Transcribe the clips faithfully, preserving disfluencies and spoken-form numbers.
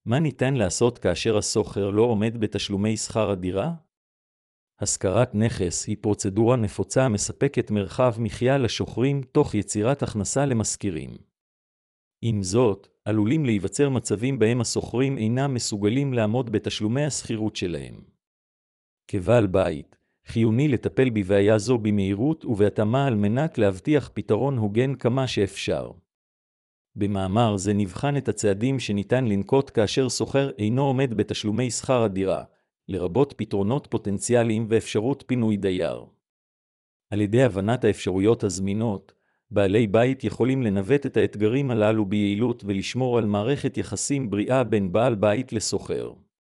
מה ניתן לעשות כאשר השוכר לא עומד בתשלומי שכר הדירה? השכרת נכס היא פרוצדורה נפוצה המספקת מרחב מחיה לשוכרים תוך יצירת הכנסה למשכירים. עם זאת, עלולים להיווצר מצבים בהם השוכרים אינם מסוגלים לעמוד בתשלומי השכירות שלהם. כבעל בית, חיוני לטפל בבעיה זו במהירות ובהתאמה על מנת להבטיח פתרון הוגן כמה שאפשר. במאמר זה נבחן את הצעדים שניתן לנקוט כאשר שוכר אינו עומד בתשלומי שכר הדירה, לרבות פתרונות פוטנציאליים ואפשרות פינוי דייר. על ידי הבנת האפשרויות הזמינות, בעלי בית יכולים לנווט את האתגרים הללו ביעילות ולשמור על מערכת יחסים בריאה בין בעל בית לשוכר.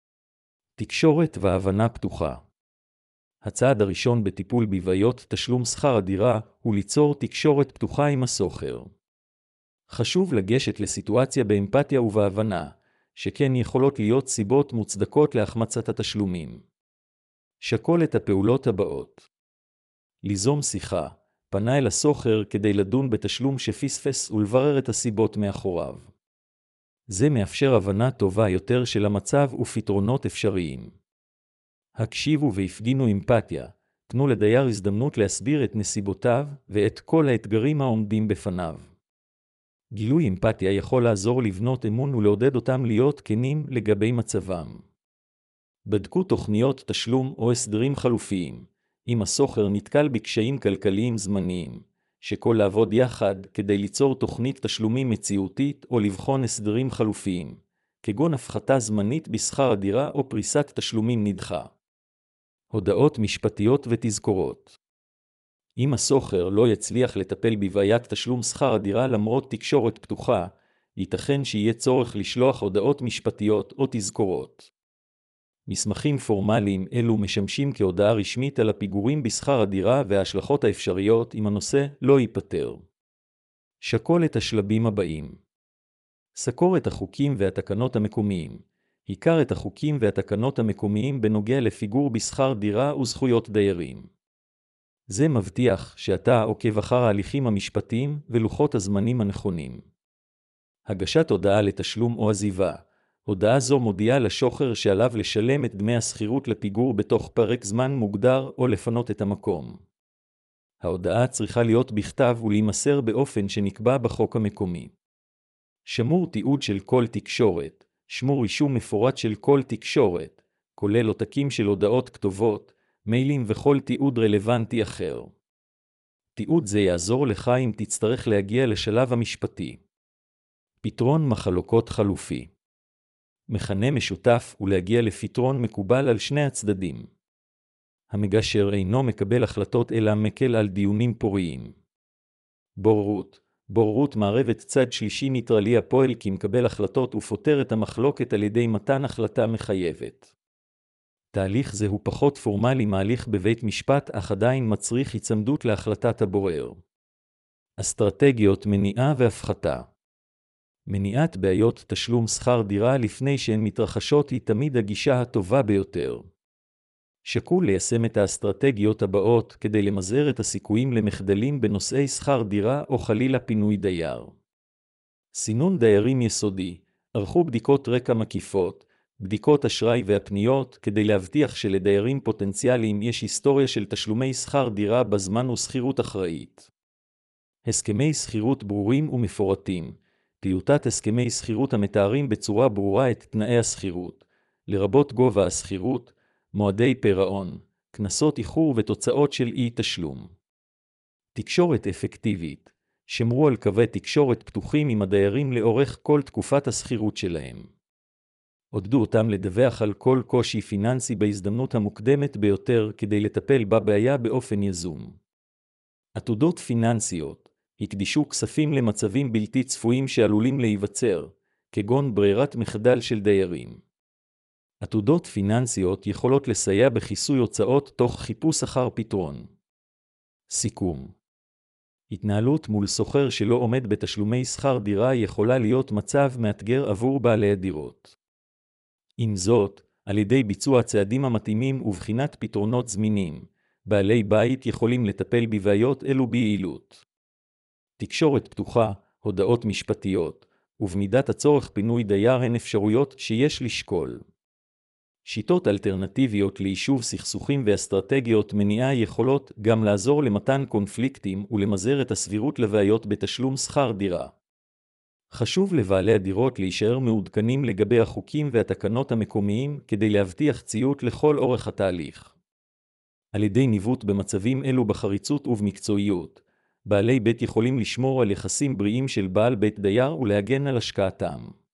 תקשורת והבנה פתוחה. הצעד הראשון בטיפול בבעיות תשלום שכר הדירה הוא ליצור תקשורת פתוחה עם השוכר. חשוב לגשת לסיטואציה באמפתיה ובהבנה, שכן יכולות להיות סיבות מוצדקות להחמצת התשלומים. שקול את הפעולות הבאות. ליזום שיחה, פנה אל השוכר כדי לדון בתשלום שפספס ולברר את הסיבות מאחוריו. זה מאפשר הבנה טובה יותר של המצב ופתרונות אפשריים. הקשיבו והפגינו אמפתיה, תנו לדייר הזדמנות להסביר את נסיבותיו ואת כל האתגרים העומדים בפניו. גילוי אמפתיה יכול לעזור לבנות אמון ולעודד אותם להיות כנים לגבי מצבם. בדקו תוכניות תשלום או הסדרים חלופיים, אם השוכר נתקל בקשיים כלכליים זמניים, שכל לעבוד יחד כדי ליצור תוכנית תשלומים מציאותית או לבחון הסדרים חלופיים, כגון הפחתה זמנית בשכר הדירה או פריסת תשלומים נדחה. הודעות משפטיות ותזכורות. אם השוכר לא יצליח לטפל בבעיית תשלום שכר הדירה למרות תקשורת פתוחה, ייתכן שיהיה צורך לשלוח הודעות משפטיות או תזכורות. מסמכים פורמליים אלו משמשים כהודעה רשמית על הפיגורים בשכר הדירה וההשלכות האפשריות אם הנושא לא ייפתר. שקול את השלבים הבאים. סקור את החוקים והתקנות המקומיים. עיקר את החוקים והתקנות המקומיים בנוגע לפיגור בשכר דירה וזכויות דיירים. זה מבטיח שאתה עוקב אחר ההליכים המשפטיים ולוחות הזמנים הנכונים. הגשת הודעה לתשלום או עזיבה. הודעה זו מודיעה לשוכר שעליו לשלם את דמי השכירות לפיגור בתוך פרק זמן מוגדר או לפנות את המקום. ההודעה צריכה להיות בכתב ולהימסר באופן שנקבע בחוק המקומי. שמור תיעוד של כל תקשורת. שמור רישום מפורט של כל תקשורת, כולל עותקים של הודעות כתובות, מיילים וכל תיעוד רלוונטי אחר. תיעוד זה יעזור לך אם תצטרך להגיע לשלב המשפטי. פתרון מחלוקות חלופי. מכנה משותף ולהגיע לפתרון מקובל על שני הצדדים. המגשר אינו מקבל החלטות אלא מקל על דיונים פוריים. בוררות. בוררות מערבת צד שלישי ניטרלי הפועל כמקבל החלטות ופותר את המחלוקת על ידי מתן החלטה מחייבת. תהליך זה הוא פחות פורמלי מהליך בבית משפט אך עדיין מצריך הצמדות להחלטת הבורר. אסטרטגיות מניעה והפחתה. מניעת בעיות תשלום שכר דירה לפני שהן מתרחשות היא תמיד הגישה הטובה ביותר. שקול ליישם את האסטרטגיות הבאות כדי למזער את הסיכויים למחדלים בנושאי שכר דירה או חלילה פינוי דייר. סינון דיירים יסודי. ערכו בדיקות רקע מקיפות, בדיקות אשראי והפניות כדי להבטיח שלדיירים פוטנציאליים יש היסטוריה של תשלומי שכר דירה בזמן ושכירות אחראית. הסכמי שכירות ברורים ומפורטים. טיוטת הסכמי שכירות המתארים בצורה ברורה את תנאי השכירות, לרבות גובה השכירות, מועדי פירעון, קנסות איחור ותוצאות של אי תשלום. תקשורת אפקטיבית. שמרו על קווי תקשורת פתוחים עם הדיירים לאורך כל תקופת השכירות שלהם. עודדו אותם לדווח על כל קושי פיננסי בהזדמנות המוקדמת ביותר כדי לטפל בבעיה באופן יזום. עתודות פיננסיות. הקדישו כספים למצבים בלתי צפויים שעלולים להיווצר, כגון ברירת מחדל של דיירים. עתודות פיננסיות יכולות לסייע בכיסוי הוצאות תוך חיפוש אחר פתרון. סיכום. התנהלות מול סוחר שלא עומד בתשלומי שכר דירה יכולה להיות מצב מאתגר עבור בעלי הדירות. עם זאת, על ידי ביצוע הצעדים המתאימים ובחינת פתרונות זמינים, בעלי בית יכולים לטפל בבעיות אלו ביעילות. תקשורת פתוחה, הודעות משפטיות, ובמידת הצורך פינוי דייר הן אפשרויות שיש לשקול. שיטות אלטרנטיביות ליישוב סכסוכים ואסטרטגיות מניעה יכולות גם לעזור למתן קונפליקטים ולמזער את הסבירות לבעיות בתשלום שכר דירה. חשוב לבעלי הדירות להישאר מעודכנים לגבי החוקים והתקנות המקומיים כדי להבטיח ציות לכל אורך התהליך. על ידי ניווט במצבים אלו בחריצות ובמקצועיות, בעלי בית יכולים לשמור על יחסים בריאים של בעל בית דייר ולהגן על השקעתם.